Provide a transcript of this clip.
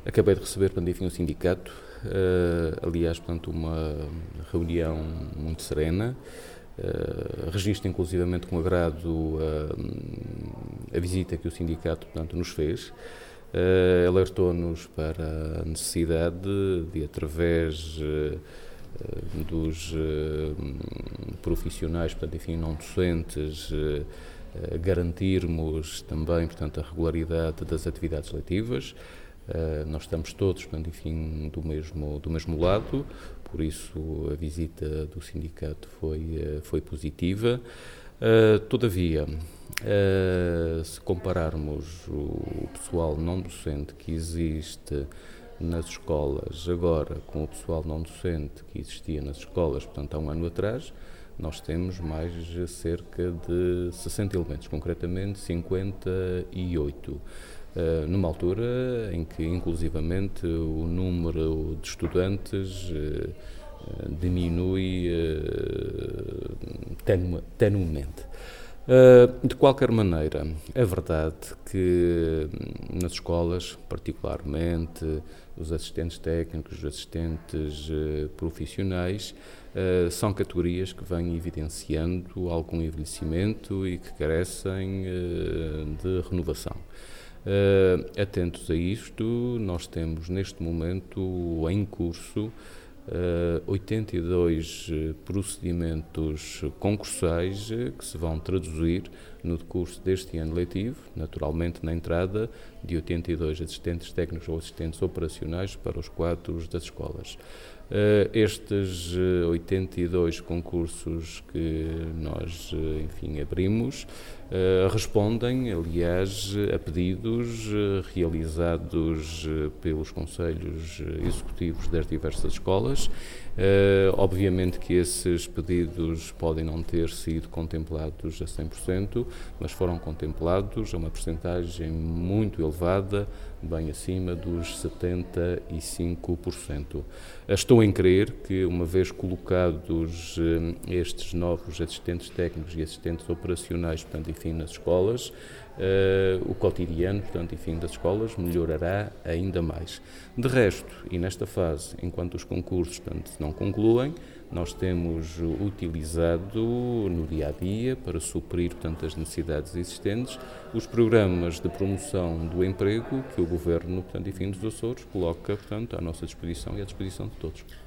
Acabei de receber, portanto, enfim, o sindicato, aliás, portanto, uma reunião muito serena. Registro inclusivamente com agrado a visita que o sindicato, portanto, nos fez. Alertou-nos para a necessidade de, através dos profissionais, portanto, enfim, não docentes, garantirmos também, portanto, a regularidade das atividades letivas. Nós estamos todos, portanto, enfim, do mesmo lado, por isso a visita do sindicato foi positiva. Todavia, se compararmos o pessoal não docente que existe nas escolas agora com o pessoal não docente que existia nas escolas, portanto, há um ano atrás, nós temos mais cerca de 60 elementos, concretamente 58. Numa altura em que, inclusivamente, o número de estudantes diminui tenuemente. De qualquer maneira, é verdade que nas escolas, particularmente os assistentes técnicos, os assistentes profissionais, são categorias que vêm evidenciando algum envelhecimento e que carecem de renovação. Atentos a isto, nós temos neste momento em curso 82 procedimentos concursais que se vão traduzir no decurso deste ano letivo, naturalmente na entrada de 82 assistentes técnicos ou assistentes operacionais para os quadros das escolas. Estes 82 concursos que nós, enfim, abrimos, respondem, aliás, a pedidos realizados pelos conselhos executivos das diversas escolas. Obviamente que esses pedidos podem não ter sido contemplados a 100%, mas foram contemplados a uma percentagem muito elevada, bem acima dos 75%. Estou em crer que, uma vez colocados estes novos assistentes técnicos e assistentes operacionais, portanto, enfim, nas escolas, o cotidiano, portanto, enfim, das escolas melhorará ainda mais. De resto, e nesta fase, enquanto os concursos, portanto, não concluem, nós temos utilizado no dia-a-dia, para suprir, portanto, as necessidades existentes, os programas de promoção do emprego que o Governo, portanto, enfim, dos Açores coloca, portanto, à nossa disposição e à disposição de todos.